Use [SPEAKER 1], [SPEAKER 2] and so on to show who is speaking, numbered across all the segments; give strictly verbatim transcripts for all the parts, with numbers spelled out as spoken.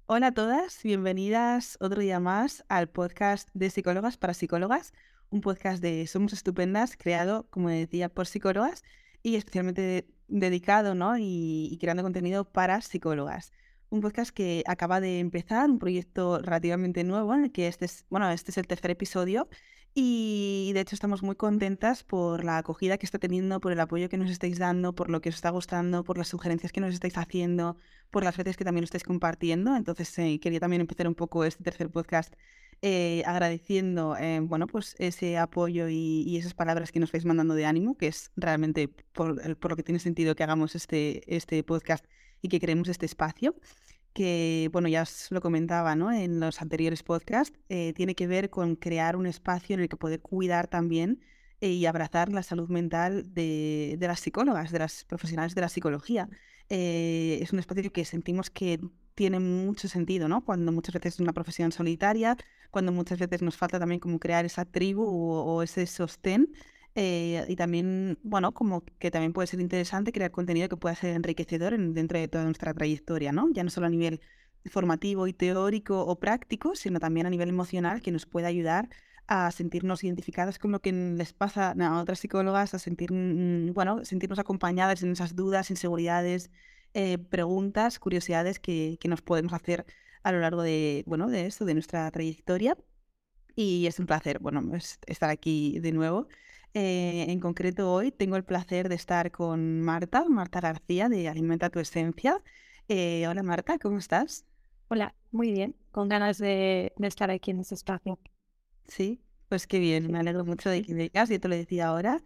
[SPEAKER 1] Hola a todas, bienvenidas otro día más al podcast de Psicólogas para Psicólogas, un podcast de Somos Estupendas creado, como decía, por psicólogas y especialmente de- dedicado, ¿no? y, y creando contenido para psicólogas. Un podcast que acaba de empezar, un proyecto relativamente nuevo, en el que este es, bueno, este es el tercer episodio y de hecho estamos muy contentas por la acogida que está teniendo, por el apoyo que nos estáis dando, por lo que os está gustando, por las sugerencias que nos estáis haciendo, por las veces que también lo estáis compartiendo. Entonces, eh, quería también empezar un poco este tercer podcast eh, agradeciendo eh, bueno, pues ese apoyo y, y esas palabras que nos vais mandando de ánimo, que es realmente por, el- por lo que tiene sentido que hagamos este, este podcast y que creemos este espacio que, bueno, ya os lo comentaba, ¿no? En los anteriores podcasts, eh, tiene que ver con crear un espacio en el que poder cuidar también eh, y abrazar la salud mental de, de las psicólogas, de las profesionales de la psicología. Eh, es un espacio que sentimos que tiene mucho sentido, ¿no? Cuando muchas veces es una profesión solitaria, cuando muchas veces nos falta también como crear esa tribu o, o ese sostén. Eh, y también, bueno, como que también puede ser interesante crear contenido que pueda ser enriquecedor en- dentro de toda nuestra trayectoria, ¿no? Ya no solo a nivel formativo y teórico o práctico, sino también a nivel emocional, que nos puede ayudar a sentirnos identificadas con lo que les pasa a otras psicólogas, a sentir, mm, bueno, sentirnos acompañadas en esas dudas, inseguridades, eh, preguntas, curiosidades que, que nos podemos hacer a lo largo de, bueno, de esto, de nuestra trayectoria. Y es un placer, bueno, es- estar aquí de nuevo. Eh, en concreto hoy tengo el placer de estar con Marta, Marta García de Alimenta tu Esencia. Eh, hola Marta, ¿cómo estás?
[SPEAKER 2] Hola, muy bien, con ganas de, de estar aquí en este espacio.
[SPEAKER 1] Sí, pues qué bien,
[SPEAKER 2] Sí.
[SPEAKER 1] me alegro mucho de que vengas, yo te lo decía ahora.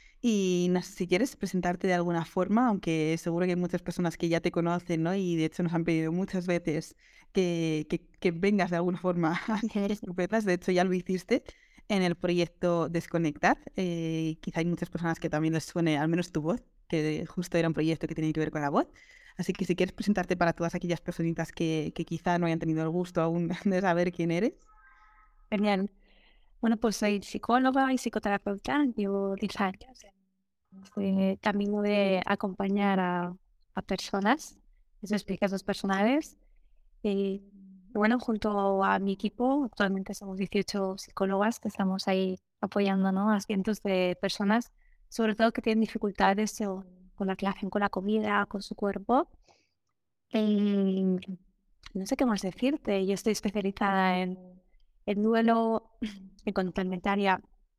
[SPEAKER 1] Y no sé si quieres presentarte de alguna forma, aunque seguro que hay muchas personas que ya te conocen, ¿no? Y de hecho nos han pedido muchas veces que, que, que vengas de alguna forma a hacer estupendas. De hecho, ya lo hiciste en el proyecto Desconectar. Eh, quizá hay muchas personas que también les suene al menos tu voz, que justo era un proyecto que tenía que ver con la voz. Así que si quieres presentarte para todas aquellas personitas que, que quizá no hayan tenido el gusto aún de saber quién eres.
[SPEAKER 2] Genial. Bueno, pues soy psicóloga y psicoterapeuta, llevo diez años en este camino de acompañar a, a personas en sus procesos personales. Y bueno, junto a mi equipo, actualmente somos dieciocho psicólogas que estamos ahí apoyando, ¿no?, a cientos de personas, sobre todo que tienen dificultades o- con la relación con la comida, con su cuerpo. Y no sé qué más decirte. Yo estoy especializada en, en duelo, en conducta alimentaria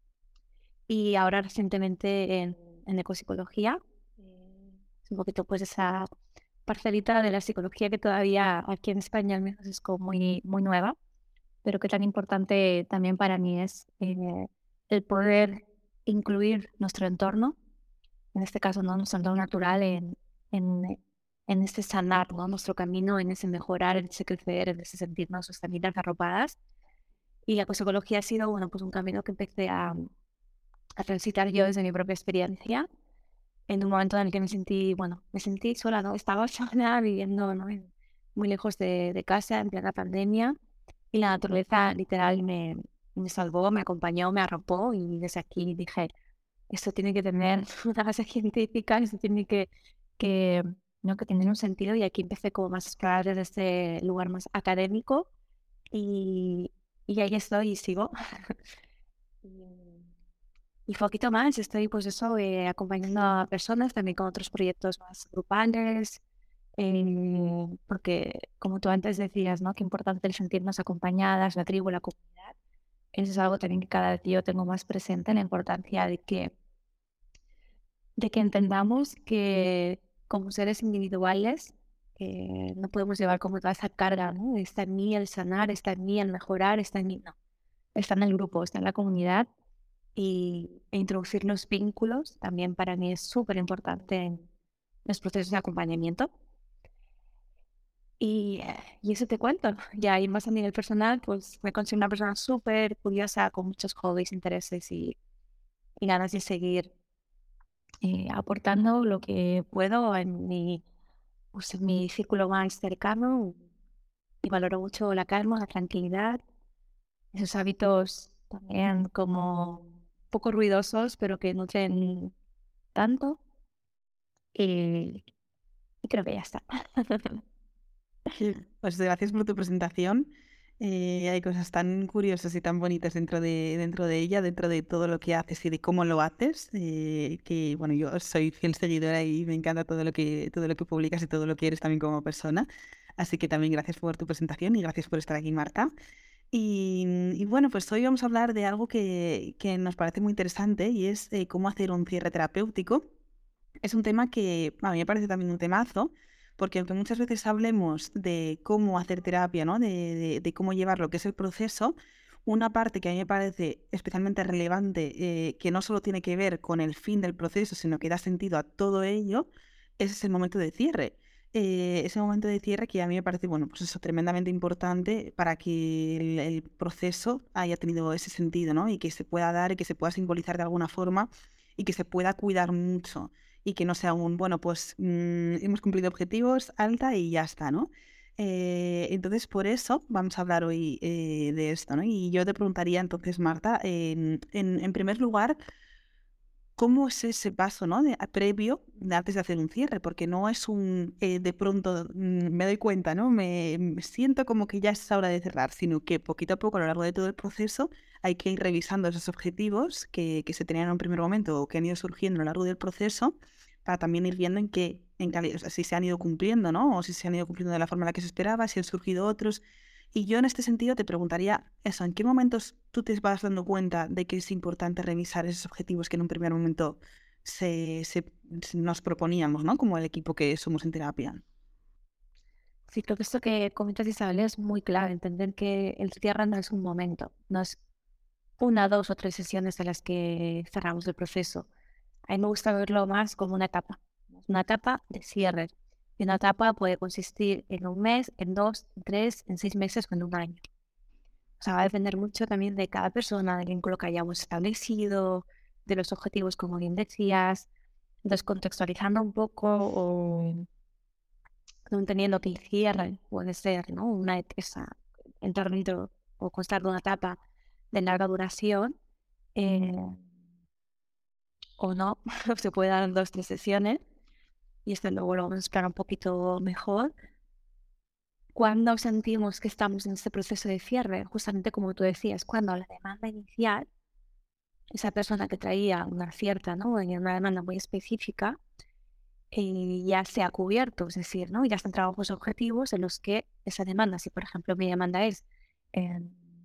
[SPEAKER 2] y ahora recientemente en, en ecopsicología. Eh, Es un poquito pues esa parcelita de la psicología que todavía aquí en España al menos es como muy, muy nueva, pero que tan importante también para mí es eh, el poder incluir nuestro entorno, en este caso, ¿no?, nuestro entorno natural en, en, en este sanar, ¿no?, nuestro camino, en ese mejorar, en ese crecer, en ese sentirnos sostenidas, arropadas. Y la psicología ha sido, bueno, pues un camino que empecé a, a transitar yo desde mi propia experiencia, en un momento en el que me sentí, bueno, me sentí sola, ¿no? Estaba sola viviendo, ¿no?, en- muy lejos de, de casa, en plena pandemia, y la naturaleza literal me, me salvó, me acompañó, me arropó, y desde aquí dije, esto tiene que tener una base científica, esto tiene que, que, ¿no?, que tener un sentido. Y aquí empecé como más a explorar desde este lugar más académico y, y ahí estoy y sigo. Y, y poquito más, estoy pues eso, eh, acompañando a personas también con otros proyectos más grupales, eh, porque como tú antes decías, ¿no?, qué importante el sentirnos acompañadas, la tribu, la comunidad. Eso es algo también que cada vez yo tengo más presente, la importancia de que de que entendamos que como seres individuales eh, no podemos llevar como toda esa carga, ¿no? Está en mí el sanar, está en mí el mejorar, está en mí, no, está en el grupo, está en la comunidad. Y, e introducir los vínculos también para mí es súper importante en los procesos de acompañamiento. Y, eh, y eso te cuento. Ya, y más a nivel personal, pues me considero una persona súper curiosa, con muchos hobbies, intereses y, y ganas de seguir eh, aportando lo que puedo en mi, pues, en mi círculo más cercano. Y valoro mucho la calma, la tranquilidad, esos hábitos también como poco ruidosos, pero que nutren tanto. Y, y creo que ya está.
[SPEAKER 1] Pues gracias por tu presentación. Eh, hay cosas tan curiosas y tan bonitas dentro de, dentro de ella, dentro de todo lo que haces y de cómo lo haces, eh, que bueno, yo soy fiel seguidora y me encanta todo lo que, todo lo que publicas y todo lo que eres también como persona. Así que también gracias por tu presentación y gracias por estar aquí, Marta. Y, y bueno, pues hoy vamos a hablar de algo que, que nos parece muy interesante y es eh, cómo hacer un cierre terapéutico. Es un tema que a mí me parece también un temazo, porque aunque muchas veces hablemos de cómo hacer terapia, ¿no? de, de- de cómo llevar lo que es el proceso, una parte que a mí me parece especialmente relevante, eh, que no solo tiene que ver con el fin del proceso, sino que da sentido a todo ello, ese es el momento de cierre. Eh, ese momento de cierre que a mí me parece, bueno, pues eso, tremendamente importante para que el, el proceso haya tenido ese sentido, ¿no? Y que se pueda dar y que se pueda simbolizar de alguna forma y que se pueda cuidar mucho y que no sea un, bueno, pues mm, hemos cumplido objetivos, alta y ya está, ¿no? Eh, entonces, por eso vamos a hablar hoy eh, de esto, ¿no? Y yo te preguntaría entonces, Marta, en, en, en primer lugar, ¿cómo es ese paso, ¿no? de- previo de antes de hacer un cierre? Porque no es un, eh, de pronto mm, me doy cuenta, ¿no? Me, me siento como que ya es hora de cerrar, sino que poquito a poco a lo largo de todo el proceso hay que ir revisando esos objetivos que, que se tenían en un primer momento o que han ido surgiendo a lo largo del proceso para también ir viendo en qué, en cali- o sea, si se han ido cumpliendo, ¿no? O si se han ido cumpliendo de la forma en la que se esperaba, si han surgido otros. Y yo en este sentido te preguntaría eso, ¿en qué momentos tú te vas dando cuenta de que es importante revisar esos objetivos que en un primer momento se, se- se- nos proponíamos, ¿no? Como el equipo que somos en terapia.
[SPEAKER 2] Sí, creo que esto que comentas, Isabel, es muy clave, entender que el cierre no es un momento, no es una, dos o tres sesiones en las que cerramos el proceso. A mí me gusta verlo más como una etapa, una etapa de cierre. Y una etapa puede consistir en un mes, en dos, en tres, en seis meses o en un año. O sea, va a depender mucho también de cada persona, del vínculo que hayamos establecido, de los objetivos, como bien decías, descontextualizando un poco o no entendiendo que el cierre puede ser, ¿no? Una esa, entrar dentro o constar de una etapa de larga duración, eh, o no, se puede dar en dos, tres sesiones, y esto luego lo vamos a explicar un poquito mejor. Cuando sentimos que estamos en este proceso de cierre, justamente como tú decías, cuando la demanda inicial, esa persona que traía una cierta, ¿no? Una demanda muy específica, eh, ya se ha cubierto, es decir, ¿no? Ya están trabajos objetivos en los que esa demanda, si por ejemplo mi demanda es eh,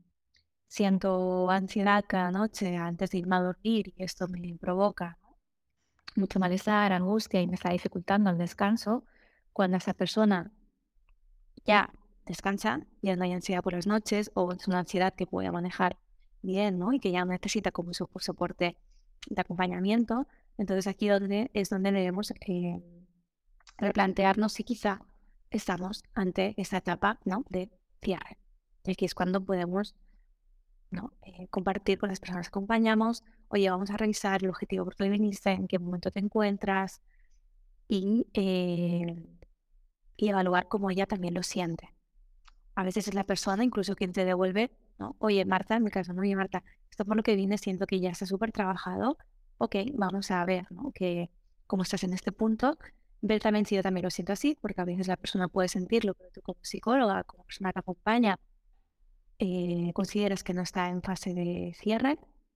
[SPEAKER 2] siento ansiedad cada noche antes de irme a dormir y esto me provoca mucho malestar, angustia y me está dificultando el descanso, cuando esa persona ya descansa, ya no hay ansiedad por las noches o es una ansiedad que puede manejar bien, ¿no? Y que ya no necesita como su soporte de acompañamiento, entonces aquí donde es donde debemos eh, replantearnos si quizá estamos ante esta etapa, ¿no? De cierre. Y aquí es cuando podemos, ¿no? eh, compartir con las personas que acompañamos, oye, vamos a revisar el objetivo por qué viniste, en qué momento te encuentras y, eh, y evaluar cómo ella también lo siente. A veces es la persona incluso quien te devuelve, ¿no? Oye, Marta, en mi caso, no, oye, Marta, esto por lo que vine siento que ya está súper trabajado. Ok, vamos a ver, ¿no? Que cómo estás en este punto. Ver también si yo también lo siento así, porque a veces la persona puede sentirlo, pero tú como psicóloga, como persona que acompaña, eh, consideras que no está en fase de cierre.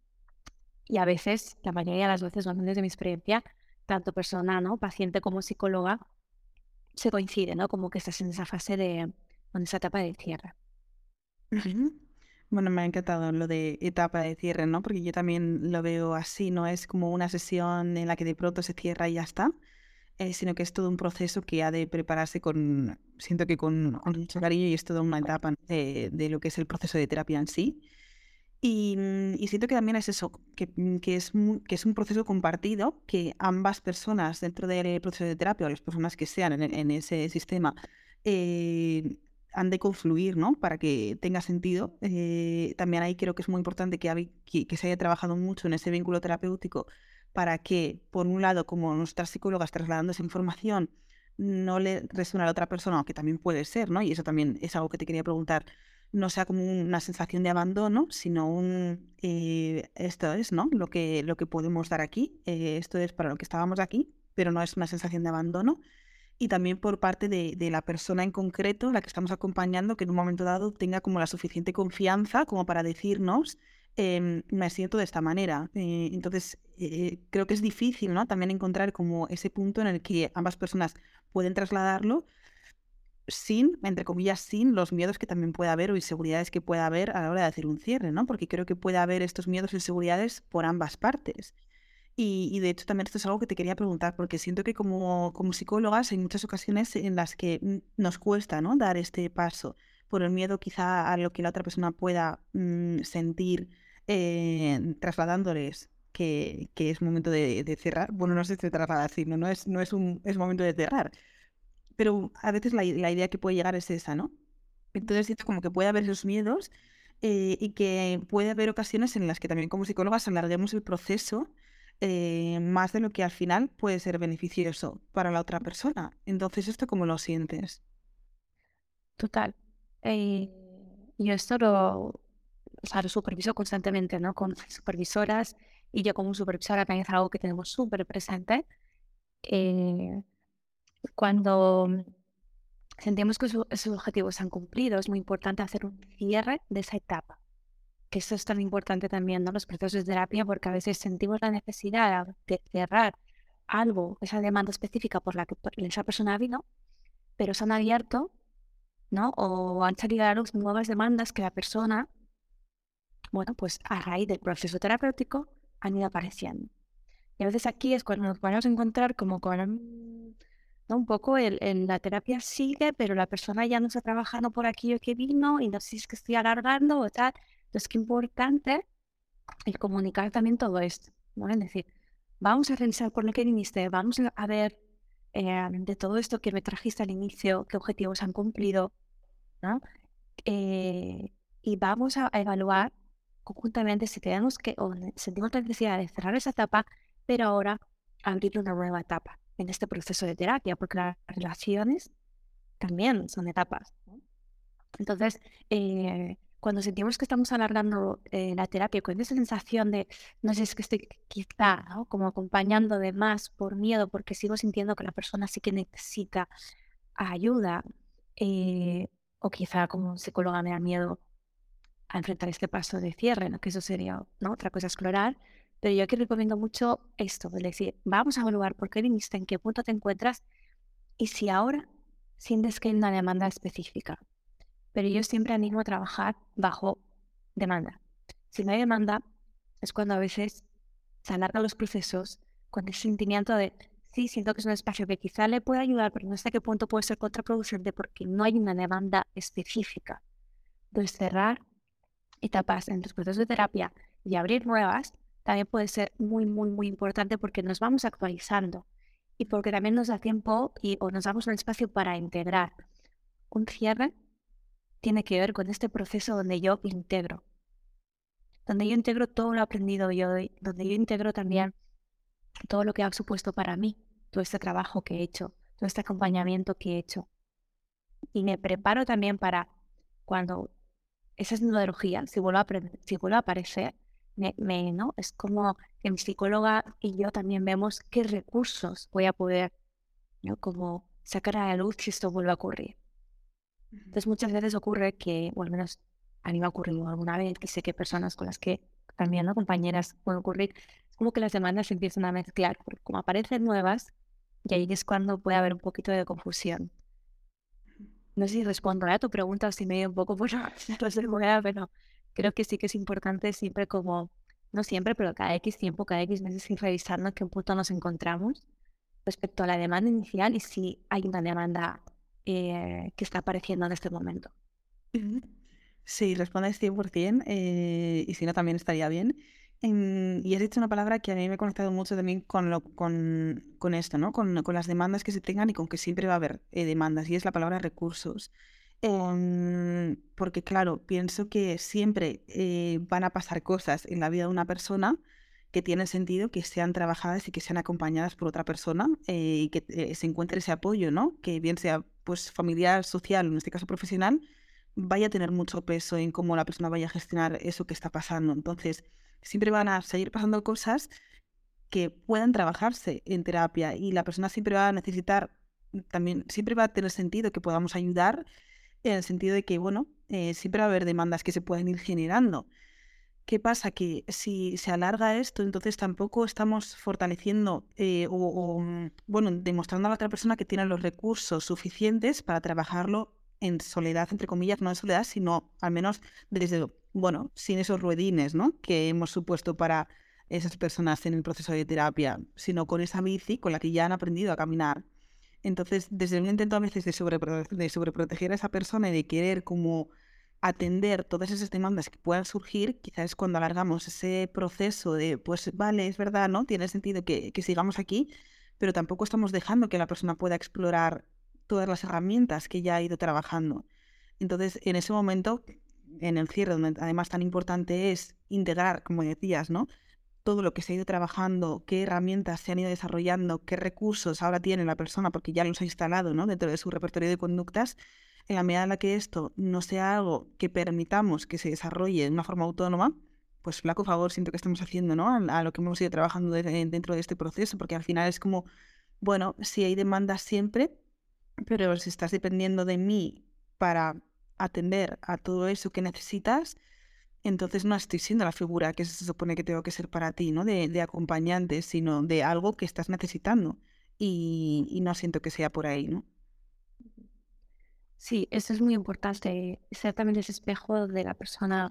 [SPEAKER 2] Y a veces, la mayoría de las veces, no desde mi experiencia, tanto persona, ¿no? Paciente como psicóloga, se coincide, ¿no? Como que estás en esa fase de, en esa etapa de cierre.
[SPEAKER 1] Ujú. Bueno, me ha encantado lo de etapa de cierre, ¿no? Porque yo también lo veo así, no es como una sesión en la que de pronto se cierra y ya está, eh, sino que es todo un proceso que ha de prepararse con, siento que con, con mucho cariño y es toda una etapa, ¿no? de, de lo que es el proceso de terapia en sí. Y, mm, y siento que también es eso, que, mm, que es, mu- que es un proceso compartido, que ambas personas dentro del proceso de terapia o las personas que sean en, e- en ese sistema eh, han de confluir, ¿no? Para que tenga sentido. Eh, también ahí creo que es muy importante que, habi- que, que se haya trabajado mucho en ese vínculo terapéutico para que, por un lado, como nuestras psicólogas trasladando esa información, no le resuene a la otra persona, aunque también puede ser, ¿no? Y eso también es algo que te quería preguntar, no sea como una sensación de abandono, sino un eh, esto es, ¿no? Lo que, lo que podemos dar aquí, eh, esto es para lo que estábamos aquí, pero no es una sensación de abandono. y también por parte de, de la persona en concreto, la que estamos acompañando, que en un momento dado tenga como la suficiente confianza como para decirnos, em, me siento de esta manera. Eh, entonces, eh, creo que es difícil, ¿no? También encontrar como ese punto en el que ambas personas pueden trasladarlo sin, entre comillas, sin los miedos que también puede haber o inseguridades que pueda haber a la hora de hacer un cierre, ¿no? Porque creo que puede haber estos miedos e inseguridades por ambas partes. Y, y de hecho también esto es algo que te quería preguntar, porque siento que como, como psicólogas hay muchas ocasiones en las que mm, nos cuesta, ¿no? Dar este paso por el miedo quizá a lo que la otra persona pueda mm, sentir eh, trasladándoles que, que es momento de, de cerrar. Bueno, no sé si se traslada así, no, no es, no es un es momento de cerrar, pero a veces la, i- la idea que puede llegar es esa, ¿no? Entonces siento como que puede haber esos miedos eh, y que puede haber ocasiones en las que también como psicólogas alarguemos el proceso eh, más de lo que al final puede ser beneficioso para la otra persona. Entonces, ¿esto cómo lo sientes?
[SPEAKER 2] Total. Eh, yo esto lo, o sea, lo superviso constantemente, ¿no? Con supervisoras y yo como supervisora también es algo que tenemos súper presente. Eh, Cuando sentimos que su- esos objetivos se han cumplido, es muy importante hacer un cierre de esa etapa. Que eso es tan importante también, ¿no? Los procesos de terapia, porque a veces sentimos la necesidad de cerrar algo, esa demanda específica por la que por- esa persona vino, pero se han abierto, ¿no? O han salido a la luz nuevas demandas que la persona, bueno, pues a raíz del proceso terapéutico han ido apareciendo. Y a veces aquí es cuando nos vamos a encontrar como con mm, ¿no? Un poco el, el- la terapia sigue, pero la persona ya no está trabajando por aquello que vino y no sé si es que estoy alargando o tal. Entonces, qué importante el comunicar también todo esto, ¿no? Es decir, vamos a revisar por lo que viniste, vamos a a ver eh, de todo esto que me trajiste al inicio, qué objetivos han cumplido, ¿no? Eh, y vamos a, a evaluar conjuntamente si tenemos que, o ne- sentimos la necesidad de cerrar esa etapa, pero ahora abrir una nueva etapa en este proceso de terapia, porque las relaciones también son etapas, ¿no? Entonces, eh, cuando sentimos que estamos alargando eh, la terapia con esa sensación de, no sé, es que estoy quizá, ¿no? Como acompañando de más por miedo, porque sigo sintiendo que la persona sí que necesita ayuda, eh, o quizá como psicóloga me da miedo a enfrentar este paso de cierre, ¿no? Que eso sería, ¿no? Otra cosa explorar. Pero yo aquí recomiendo mucho esto, es decir, vamos a evaluar por qué viniste, en qué punto te encuentras y si ahora sientes que hay una demanda específica. Pero yo siempre animo a trabajar bajo demanda. Si no hay demanda, es cuando a veces se alargan los procesos con ese sentimiento de, sí, siento que es un espacio que quizá le puede ayudar, pero no sé a qué punto puede ser contraproducente porque no hay una demanda específica. Entonces, cerrar etapas en los procesos de terapia y abrir nuevas también puede ser muy, muy, muy importante porque nos vamos actualizando y porque también nos da tiempo y, o nos damos un espacio para integrar. Un cierre tiene que ver con este proceso donde yo integro, donde yo integro todo lo aprendido yo, y donde yo integro también todo lo que ha supuesto para mí, todo este trabajo que he hecho, todo este acompañamiento que he hecho. Y me preparo también para cuando esa numerología, si vuelve a, apre- si vuelve a aparecer, me, me- ¿no? Es como que mi psicóloga y yo también vemos qué recursos voy a poder, ¿no? Como sacar a la luz si esto vuelve a ocurrir.
[SPEAKER 1] Ujú.
[SPEAKER 2] Entonces muchas veces ocurre que, o al menos a mí me ha ocurrido alguna vez, que sé que personas con las que también, ¿no? Compañeras puede ocurrir, es como que las demandas se empiezan a mezclar, porque como aparecen nuevas, y ahí es cuando puede haber un poquito de confusión. No sé si respondo a tu pregunta o si me dio un poco por no sé, buena, pero creo que sí que es importante siempre como, no siempre, pero cada X tiempo, cada X meses ir revisando en qué punto nos encontramos respecto a la demanda inicial y si hay una demanda eh, que está apareciendo en este momento.
[SPEAKER 1] Ujú. Sí, respondes cien por ciento, eh, y si no también estaría bien. Em, y has dicho una palabra que a mí me ha conectado mucho también con, lo, con, con esto, ¿no? Con, con las demandas que se tengan y con que siempre va a haber eh, demandas, y es la palabra recursos. Em, porque claro, pienso que siempre eh, van a pasar cosas en la vida de una persona que tienen sentido que sean trabajadas y que sean acompañadas por otra persona eh, y que eh, se encuentre ese apoyo, ¿no? Que bien sea pues familiar, social, en este caso profesional, vaya a tener mucho peso en cómo la persona vaya a gestionar eso que está pasando. Entonces, siempre van a seguir pasando cosas que puedan trabajarse en terapia y la persona siempre va a necesitar también siempre va a tener sentido que podamos ayudar en el sentido de que, bueno, eh, siempre va a haber demandas que se pueden ir generando. ¿Qué pasa? Que si se alarga esto, entonces tampoco estamos fortaleciendo eh, o, o, mm, bueno, demostrando a la otra persona que tiene los recursos suficientes para trabajarlo en soledad, entre comillas, no en soledad, sino al menos desde, bueno, sin esos ruedines, ¿no?, que hemos supuesto para esas personas en el proceso de terapia, sino con esa bici con la que ya han aprendido a caminar. Entonces, desde un intento a veces de, sobrepro- de sobreproteger a esa persona y de querer como atender todas esas demandas que puedan surgir, quizás es cuando alargamos ese proceso de, pues vale, es verdad, ¿no? Tiene sentido que, que sigamos aquí, pero tampoco estamos dejando que la persona pueda explorar todas las herramientas que ya ha ido trabajando. Entonces, en ese momento, en el cierre, donde además tan importante es integrar, como decías, ¿no?, todo lo que se ha ido trabajando, qué herramientas se han ido desarrollando, qué recursos ahora tiene la persona porque ya los ha instalado, ¿no?, dentro de su repertorio de conductas. En la medida en la que esto no sea algo que permitamos que se desarrolle de una forma autónoma, pues flaco favor siento que estamos haciendo, ¿no?, a, a lo que hemos ido trabajando de, dentro de este proceso, porque al final es como, bueno, sí hay demandas siempre, pero si estás dependiendo de mí para atender a todo eso que necesitas, entonces no estoy siendo la figura que se supone que tengo que ser para ti, ¿no?, de, de acompañante, sino de algo que estás necesitando. Y, y no siento que sea por ahí, ¿no?
[SPEAKER 2] Sí, eso es muy importante, ser también ese espejo donde la persona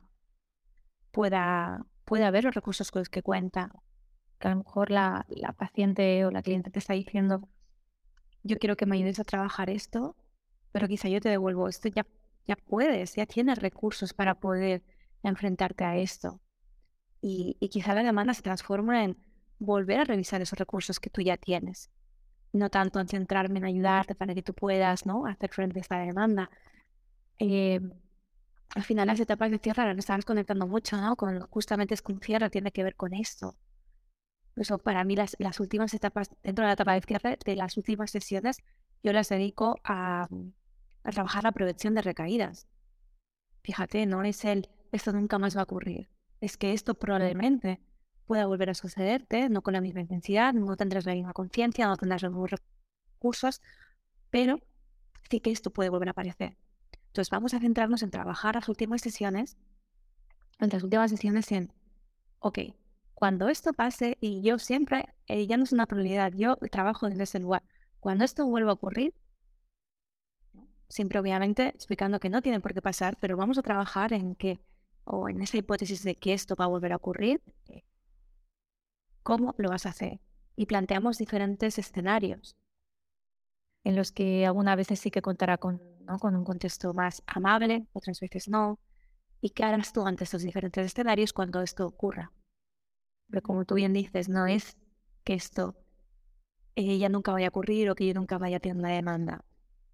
[SPEAKER 2] pueda, pueda ver los recursos con los que cuenta. Que a lo mejor la, la paciente o la cliente te está diciendo, yo quiero que me ayudes a trabajar esto, pero quizá yo te devuelvo esto, ya, ya puedes, ya tienes recursos para poder enfrentarte a esto. Y, y quizá la demanda se transforma en volver a revisar esos recursos que tú ya tienes. No tanto en centrarme en ayudarte para que tú puedas, ¿no?, hacer frente a esta demanda. Eh, Al final las etapas de cierre las estamos conectando mucho, ¿no? Con, justamente es que un cierre tiene que ver con esto. Eso para mí las, las últimas etapas, dentro de la etapa de cierre, de las últimas sesiones, yo las dedico a, a trabajar la prevención de recaídas. Fíjate, no es el, esto nunca más va a ocurrir. Es que esto probablemente pueda volver a sucederte, no con la misma intensidad, no tendrás la misma conciencia, no tendrás los mismos recursos, pero sí que esto puede volver a aparecer. Entonces vamos a centrarnos en trabajar las últimas sesiones, en las últimas sesiones en, ok, cuando esto pase, y yo siempre, eh, ya no es una prioridad, yo trabajo desde ese lugar. Cuando esto vuelva a ocurrir, siempre obviamente explicando que no tiene por qué pasar, pero vamos a trabajar en que, o en esa hipótesis de que esto va a volver a ocurrir, eh, ¿cómo lo vas a hacer? Y planteamos diferentes escenarios en los que algunas veces sí que contará con, ¿no?, con un contexto más amable, otras veces no. ¿Y qué harás tú ante estos diferentes escenarios cuando esto ocurra? Pero como tú bien dices, no es que esto eh, ya nunca vaya a ocurrir o que yo nunca vaya a tener una demanda.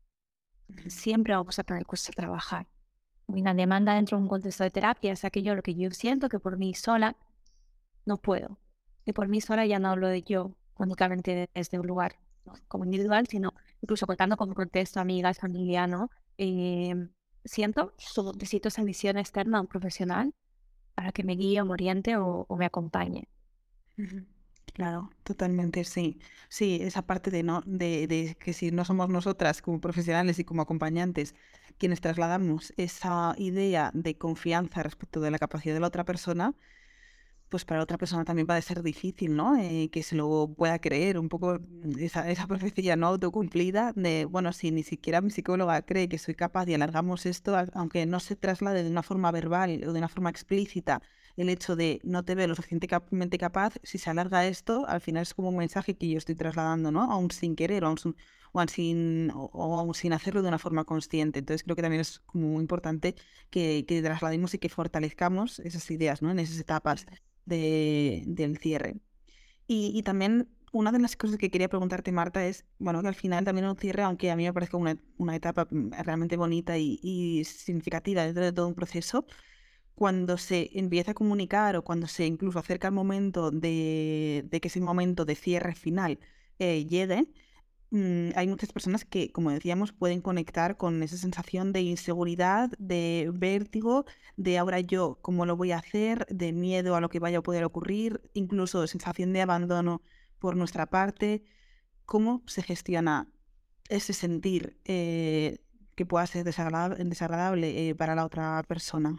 [SPEAKER 2] Siempre vamos a tener cosas a trabajar. Una demanda dentro de un contexto de terapia es aquello lo que yo siento que por mí sola no puedo. Y por mí sola ya no hablo de yo únicamente desde un lugar, ¿no?, como individual, sino incluso contando con un contexto, amigas, familia, ¿no? Eh, siento, so- necesito esa visión externa, un profesional, para que me guíe o me oriente o, o me acompañe.
[SPEAKER 1] Ujú. Claro, totalmente, sí. Sí, esa parte de no, de, de que si no somos nosotras como profesionales y como acompañantes quienes trasladamos esa idea de confianza respecto de la capacidad de la otra persona, pues para otra persona también va a ser difícil, ¿no? Eh, que se lo pueda creer, un poco mm, esa, esa profecía no autocumplida de, bueno, si ni siquiera mi psicóloga cree que soy capaz y alargamos esto, a- aunque no se traslade de una forma verbal o de una forma explícita el hecho de no te veo lo suficientemente capaz, si se alarga esto, al final es como un mensaje que yo estoy trasladando, ¿no? Aún sin querer o aún sin, o aún sin, o- o aún sin hacerlo de una forma consciente. Entonces creo que también es como muy importante que, que traslademos y que fortalezcamos esas ideas, ¿no?, en esas etapas de, del cierre. Y, y también una de las cosas que quería preguntarte, Marta, es, bueno, que al final también un cierre, aunque a mí me parezca una, una etapa mm, realmente bonita y, y significativa dentro de todo un proceso, cuando se empieza a comunicar o cuando se incluso acerca el momento de, de que ese momento de cierre final eh, llegue, mm, hay muchas personas que, como decíamos, pueden conectar con esa sensación de inseguridad, de vértigo, de ahora yo, ¿cómo lo voy a hacer?, de miedo a lo que vaya a poder ocurrir, incluso de sensación de abandono por nuestra parte. ¿Cómo se gestiona ese sentir eh, que pueda ser desagradable, desagradable eh, para la otra persona.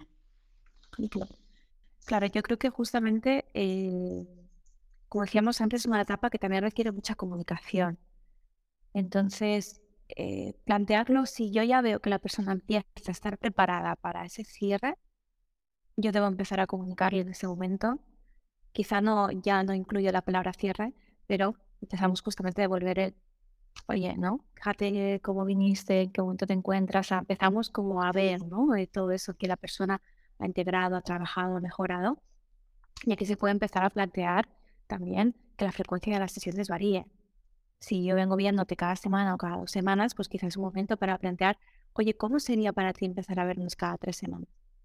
[SPEAKER 2] Claro, yo creo que justamente, eh, como decíamos antes, es una etapa que también requiere mucha comunicación. Entonces, eh, plantearlo, si yo ya veo que la persona empieza a estar preparada para ese cierre, yo debo empezar a comunicarle en ese momento. Quizá no, ya no incluyo la palabra cierre, pero empezamos justamente a devolver el, oye, ¿no? Fíjate cómo viniste, en qué momento te encuentras. O sea, empezamos como a ver, ¿no? Eh, todo eso que la persona ha integrado, ha trabajado, ha mejorado. Y aquí se puede empezar a plantear también que la frecuencia de las sesiones varíe. Si yo vengo viéndote cada semana o cada dos semanas, pues quizás es un momento para plantear, oye, ¿cómo sería para ti empezar a vernos cada tres semanas?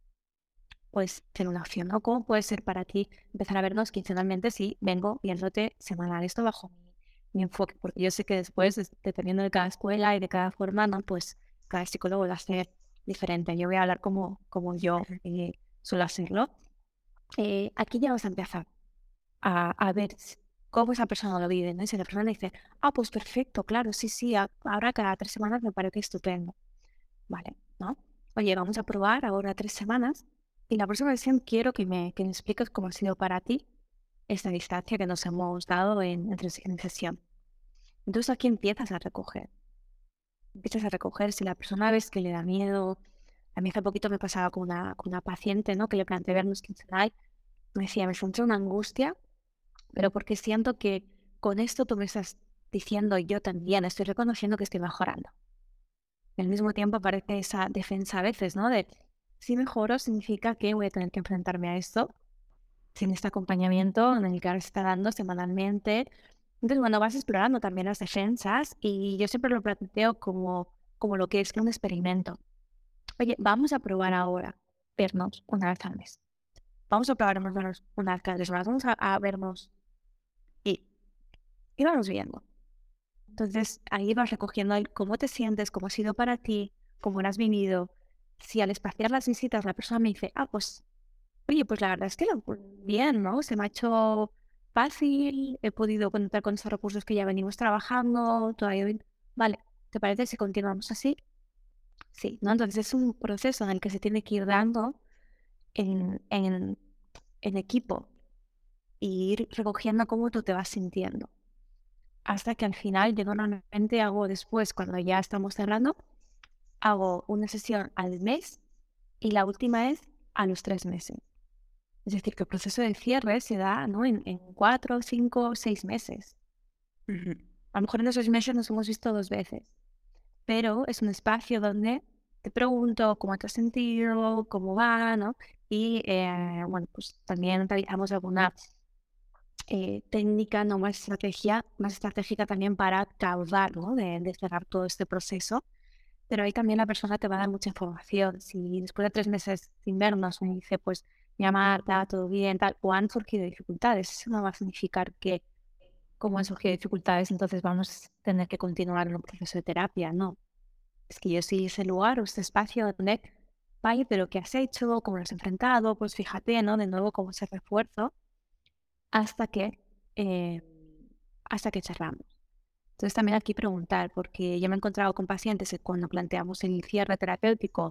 [SPEAKER 2] Pues ser una opción, ¿no? ¿Cómo puede ser para ti empezar a vernos quincenalmente si vengo viéndote semanal? Esto bajo mi, mi enfoque, porque yo sé que después, des- dependiendo de cada escuela y de cada forma, ¿no? Pues cada psicólogo va a ser diferente. Yo voy a hablar como, como yo eh, suelo hacerlo. Eh, aquí ya vas a empezar a, a ver s- cómo esa persona lo vive, ¿no? Y si la persona dice, ah, pues perfecto, claro, sí, sí, a- ahora cada tres semanas me parece estupendo. Vale, ¿no? Oye, vamos a probar ahora tres semanas y la próxima sesión quiero que me, que me expliques cómo ha sido para ti esta distancia que nos hemos dado en, entre sesión y sesión. Entonces aquí empiezas a recoger, empiezas a recoger si la persona ves que le da miedo. A mí hace poquito me pasaba con una, con una paciente, ¿no? Que le planteé vernos quincenal. Me decía, me siento una angustia, pero porque siento que con esto tú me estás diciendo y yo también estoy reconociendo que estoy mejorando. Al mismo tiempo aparece esa defensa a veces, ¿no? De si mejoro significa que voy a tener que enfrentarme a esto sin este acompañamiento en el que ahora se está dando semanalmente. Entonces, bueno, vas explorando también las defensas y yo siempre lo planteo como, como lo que es un experimento. Oye, vamos a probar ahora vernos una vez al mes. Vamos a probar vernos una vez cada tres semanas. Vamos a, a vernos y, y vamos viendo. Entonces, ahí vas recogiendo el cómo te sientes, cómo ha sido para ti, cómo lo has vivido. Si al espaciar las visitas la persona me dice, ah, pues, oye, pues la verdad es que lo, bien, ¿no? Se me ha hecho fácil, he podido contar con estos recursos que ya venimos trabajando, todavía bien. Vale, ¿te parece si continuamos así? Sí, ¿no? Entonces es un proceso en el que se tiene que ir dando en, en, en equipo y ir recogiendo cómo tú te vas sintiendo. Hasta que al final yo normalmente hago después, cuando ya estamos cerrando, hago una sesión al mes y la última es a los tres meses. Es decir, que el proceso de cierre se da, ¿no? en, en cuatro, cinco, seis meses.
[SPEAKER 1] Ujú.
[SPEAKER 2] A lo mejor en esos meses nos hemos visto dos veces, pero es un espacio donde te pregunto cómo te has sentido, cómo va, ¿no? Y eh, bueno, pues también realizamos alguna eh, técnica, no más estrategia, más estratégica también para acabar, ¿no? De, de cerrar todo este proceso. Pero ahí también la persona te va a dar mucha información. Si después de tres meses sin vernos me dice, pues, mira Marta, todo bien, tal, o han surgido dificultades, eso no va a significar que como han surgido dificultades, entonces vamos a tener que continuar en un proceso de terapia, no. Es que yo sí ese lugar o este espacio donde, vaya, pero ¿qué has hecho? ¿Cómo lo has enfrentado? Pues fíjate, ¿no? De nuevo, como ese refuerzo hasta que, eh, hasta que cerramos. Entonces también aquí preguntar, porque yo me he encontrado con pacientes que cuando planteamos el cierre terapéutico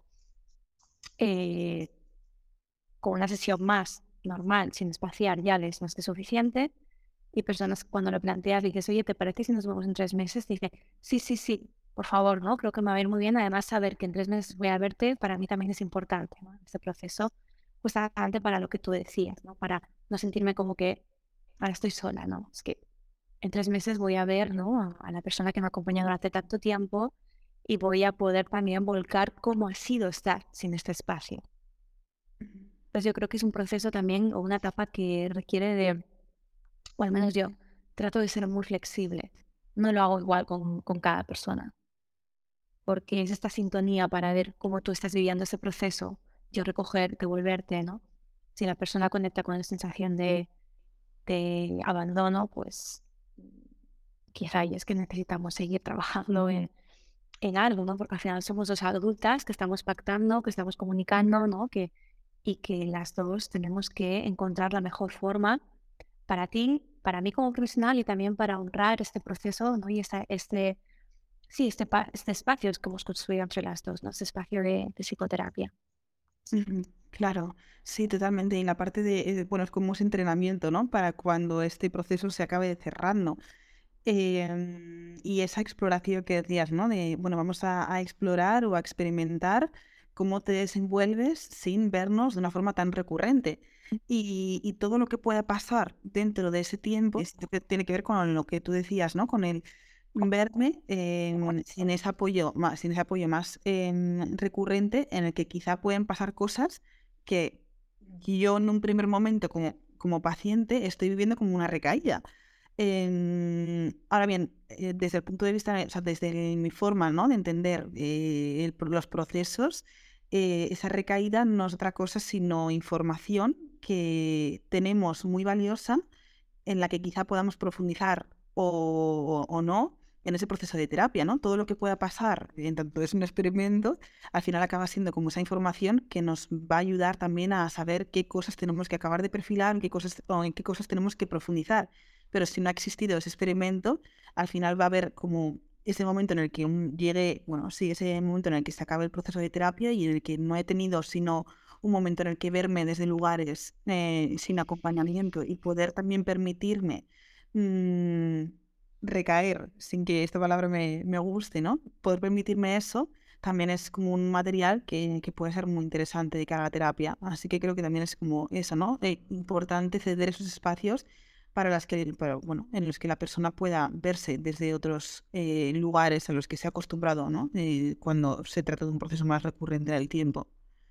[SPEAKER 2] eh, con una sesión más normal, sin espaciar, ya les más que suficiente, y personas que cuando lo planteas dices, oye, ¿te parece si nos vemos en tres meses? Te dice, sí, sí, sí, por favor, ¿no? Creo que me va a ir muy bien. Además, saber que en tres meses voy a verte, para mí también es importante, ¿no? Este proceso, pues adelante para lo que tú decías, ¿no? Para no sentirme como que ahora estoy sola, ¿no? Es que en tres meses voy a ver, ¿no? a, a la persona que me acompaña durante tanto tiempo y voy a poder también volcar cómo ha sido estar sin este espacio. Pues yo creo que es un proceso también o una etapa que requiere de, o al menos yo, trato de ser muy flexible. No lo hago igual con, con cada persona, porque es esta sintonía para ver cómo tú estás viviendo ese proceso, yo recoger, devolverte, ¿no? Si la persona conecta con la sensación de, de abandono, pues quizá ahí es que necesitamos seguir trabajando en, en algo, ¿no? Porque al final somos dos adultas que estamos pactando, que estamos comunicando, ¿no? Que, y que las dos tenemos que encontrar la mejor forma para ti, para mí como profesional y también para honrar este proceso, ¿no? Y esta, este, sí, este, pa- este espacio es que hemos construido entre las dos, ¿no? Este espacio de, de psicoterapia.
[SPEAKER 1] Ujú, claro, sí, totalmente. Y la parte de, eh, bueno, es como ese entrenamiento, ¿no? Para cuando este proceso se acabe cerrando. Em, y esa exploración que decías, ¿no? De, bueno, vamos a, a explorar o a experimentar cómo te desenvuelves sin vernos de una forma tan recurrente. Y, y todo lo que pueda pasar dentro de ese tiempo es- que tiene que ver con lo que tú decías, ¿no? Con el verme em, sin ese apoyo más, sin ese apoyo más em, recurrente en el que quizá pueden pasar cosas que yo en un primer momento como, como paciente estoy viviendo como una recaída. Em, ahora bien, eh, desde el punto de vista, o sea, desde mi forma, ¿no? de entender eh, el pro- los procesos, eh, esa recaída no es otra cosa sino información que tenemos muy valiosa en la que quizá podamos profundizar o, o no en ese proceso de terapia, ¿no? Todo lo que pueda pasar, en tanto es un experimento, al final acaba siendo como esa información que nos va a ayudar también a saber qué cosas tenemos que acabar de perfilar, en qué cosas, o en qué cosas tenemos que profundizar. Pero si no ha existido ese experimento, al final va a haber como ese momento en el que un- llegue, bueno, sí, ese momento en el que se acabe el proceso de terapia y en el que no he tenido sino un momento en el que verme desde lugares eh, sin acompañamiento y poder también permitirme mm, recaer sin que esta palabra me, me guste, ¿no? Poder permitirme eso también es como un material que, que puede ser muy interesante de cara a la terapia. Así que creo que también es como eso, ¿no? Eh, importante ceder esos espacios para las que, para, bueno, en los que la persona pueda verse desde otros eh, lugares a los que se ha acostumbrado, ¿no? Eh, cuando se trata de un proceso más recurrente del tiempo.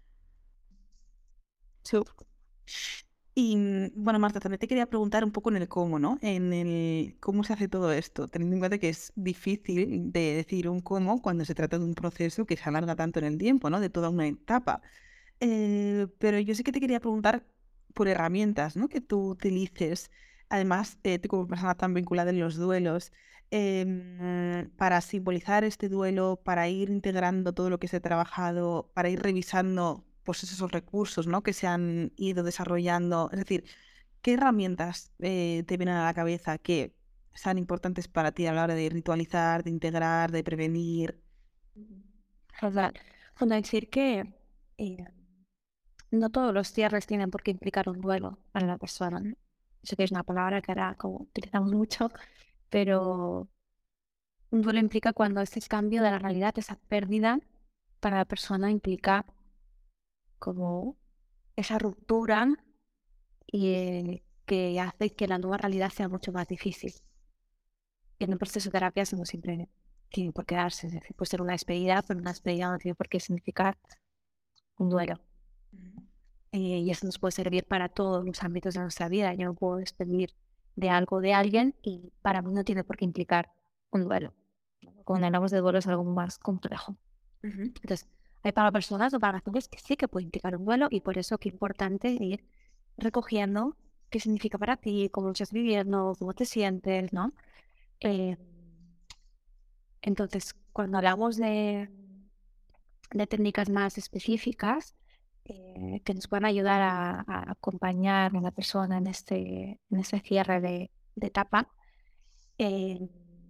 [SPEAKER 2] Sí.
[SPEAKER 1] Y mm, bueno, Marta, también te quería preguntar un poco en el cómo, ¿no? En el cómo se hace todo esto, teniendo en cuenta que es difícil de decir un cómo cuando se trata de un proceso que se alarga tanto en el tiempo, ¿no? De toda una etapa. Eh, pero yo sí que te quería preguntar por herramientas, ¿no? Que tú utilices, además, eh, tú como persona tan vinculada en los duelos, em, para simbolizar este duelo, para ir integrando todo lo que se ha trabajado, para ir revisando pues, esos recursos, ¿no? que se han ido desarrollando. Es decir, ¿qué herramientas eh, te vienen a la cabeza que sean importantes para ti a la hora de ritualizar, de integrar, de prevenir?
[SPEAKER 2] Total. Bueno, decir que eh, no todos los cierres tienen por qué implicar un duelo para la persona, ¿no? Sé que es una palabra que ahora como utilizamos mucho, pero un duelo implica cuando ese cambio de la realidad, esa pérdida para la persona implica como esa ruptura y eh, que hace que la nueva realidad sea mucho más difícil. Y en un proceso de terapia eso no siempre tiene por qué darse, es decir, puede ser una despedida, pero una despedida no tiene por qué significar un duelo. Eh, y eso nos puede servir para todos los ámbitos de nuestra vida. Yo no puedo despedir de algo de alguien y para mí no tiene por qué implicar un duelo. Cuando hablamos de duelo es algo más complejo.
[SPEAKER 1] Ujú.
[SPEAKER 2] Entonces, hay para personas o para personas que sí que puede implicar un duelo y por eso que es importante ir recogiendo qué significa para ti, cómo lo estás viviendo, cómo te sientes, ¿no? Eh, entonces, cuando hablamos de, de técnicas más específicas eh, que nos puedan ayudar a, a acompañar a la persona en este, en este cierre de, de etapa, eh,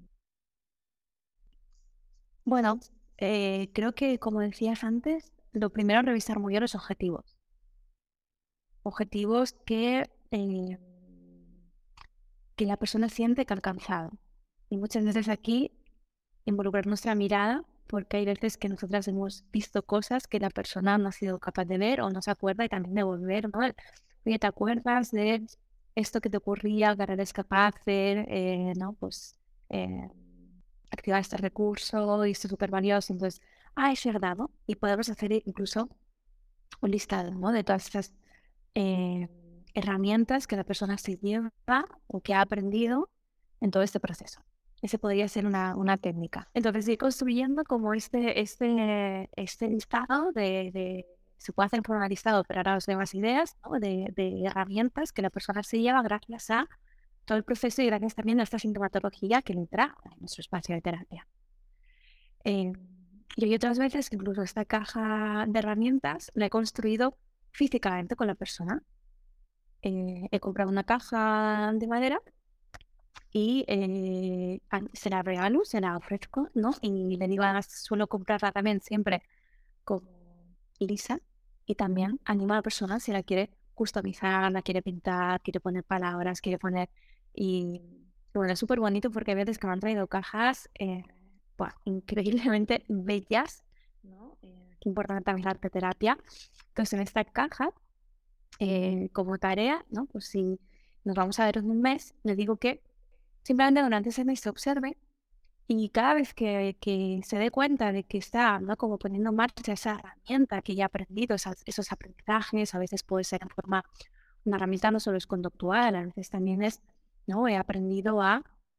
[SPEAKER 2] bueno, eh, creo que como decías antes, lo primero es revisar muy bien los objetivos. Objetivos que, eh, que la persona siente que ha alcanzado. Y muchas veces aquí involucrar nuestra mirada, porque hay veces que nosotras hemos visto cosas que la persona no ha sido capaz de ver o no se acuerda y también de volver, ¿no? Oye, ¿te acuerdas de esto que te ocurría, que ahora eres capaz de, eh, ¿no? Pues eh, activar este recurso y esto es súper valioso. Entonces, ah, es verdad, ¿no? Y podemos hacer incluso un listado, ¿no? De todas estas eh, herramientas que la persona se lleva o que ha aprendido en todo este proceso. Ese podría ser una, una técnica. Entonces, ir construyendo como este, este, este listado de, de, se puede hacer por un listado, pero ahora os doy más ideas, ¿no? de, de herramientas que la persona se lleva gracias a todo el proceso y gracias también a esta sintomatología que le entra en nuestro espacio de terapia. Eh, y hay otras veces que incluso esta caja de herramientas la he construido físicamente con la persona. Eh, he comprado una caja de madera y eh, an- se la regalo, se la ofrezco, ¿no? Y le digo, además, suelo comprarla también siempre como lisa y también animo a la persona si la quiere customizar, la quiere pintar, quiere poner palabras, quiere poner... Y bueno, es súper bonito porque hay veces que me han traído cajas eh, buah, increíblemente bellas, ¿no? Eh, qué importante también la arteterapia. Entonces, en esta caja, eh, como tarea, ¿no? Pues si nos vamos a ver en un mes, le digo que simplemente durante ese mes se observe y cada vez que, que se dé cuenta de que está, ¿no? Como poniendo en marcha esa herramienta que ya ha aprendido, esas- esos aprendizajes, a veces puede ser en forma, una herramienta no solo es conductual, a veces también es, ¿no? He aprendido a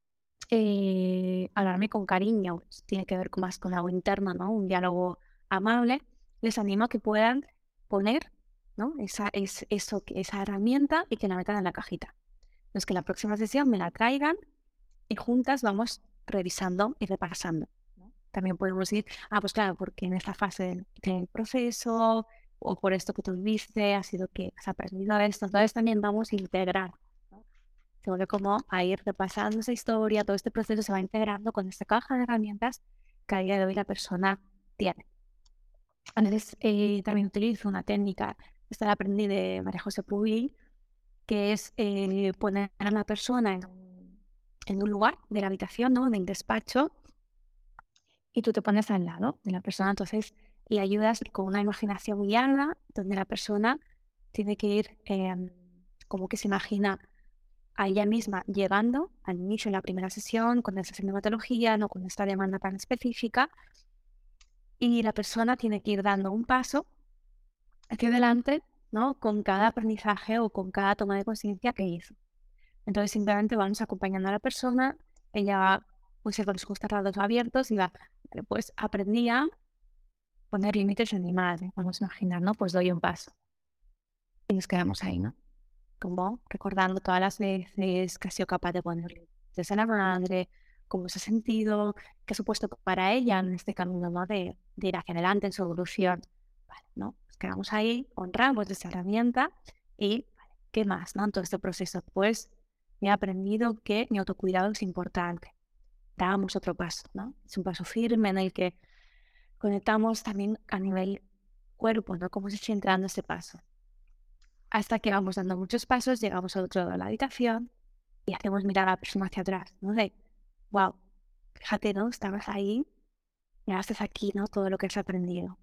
[SPEAKER 2] eh, hablarme con cariño, pues, tiene que ver con más con algo interno, ¿no? Un diálogo amable. Les animo a que puedan poner, ¿no? Esa, es, eso, que- esa herramienta y que la metan en la cajita. Entonces, que la próxima sesión me la traigan y juntas vamos revisando y repasando, ¿no? También podemos decir, ah, pues claro, porque en esta fase del, del proceso o por esto que tú viste ha sido que has aprendido esto. Entonces también vamos a integrar, ¿no? Se vuelve como a ir repasando esa historia, todo este proceso se va integrando con esta caja de herramientas que a día de hoy la persona tiene. A veces eh, también utilizo una técnica, esta la aprendí de María José Puig, que es eh, poner a la persona en un, en un lugar de la habitación, ¿no? Del despacho, y tú te pones al lado de la persona, entonces le ayudas con una imaginación guiada, donde la persona tiene que ir eh, como que se imagina a ella misma llegando al inicio de la primera sesión, con esa sintomatología, no con esta demanda tan específica, y la persona tiene que ir dando un paso hacia adelante, ¿no? Con cada aprendizaje o con cada toma de conciencia que hizo. Entonces simplemente vamos acompañando a la persona, ella pues con los ojos cerrados o abiertos y va, vale, pues aprendí a poner límites en mi madre, vamos a imaginar, ¿no? Pues doy un paso y nos quedamos ahí, ¿no? Como recordando todas las veces que ha sido capaz de poner límites a la madre, cómo se ha sentido, qué ha supuesto para ella en este camino, ¿no? De, de ir hacia adelante en su evolución, vale, ¿no? Nos quedamos ahí, honramos esa herramienta y, vale, ¿qué más, no? En todo este proceso, pues he aprendido que mi autocuidado es importante. Damos otro paso, ¿no? Es un paso firme en el que conectamos también a nivel cuerpo, ¿no? Cómo se siente dando ese paso. Hasta que vamos dando muchos pasos, llegamos al otro lado de la habitación y hacemos mirar a la persona hacia atrás, ¿no? De, wow, fíjate, ¿no? Estabas ahí, ya estás aquí, ¿no? Todo lo que has aprendido.